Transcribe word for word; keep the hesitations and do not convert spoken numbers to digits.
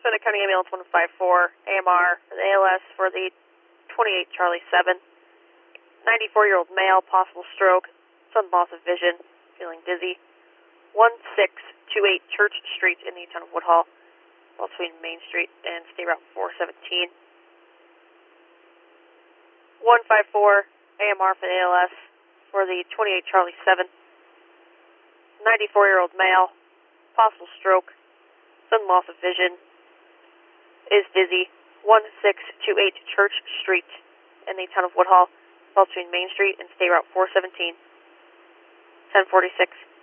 Sonoma County Ambulance one five four, A M R for the A L S for the twenty-eight Charlie seven. ninety-four-year-old male, possible stroke, sudden loss of vision, feeling dizzy. one six two eight Church Street in the town of Woodhall, between Main Street and State Route four seventeen. one five four, A M R for the A L S for the twenty-eight Charlie seven. ninety-four-year-old male, possible stroke, sudden loss of vision, is dizzy. one six two eight Church Street in the town of Woodhall, between Main Street and State Route four seventeen. ten forty-six.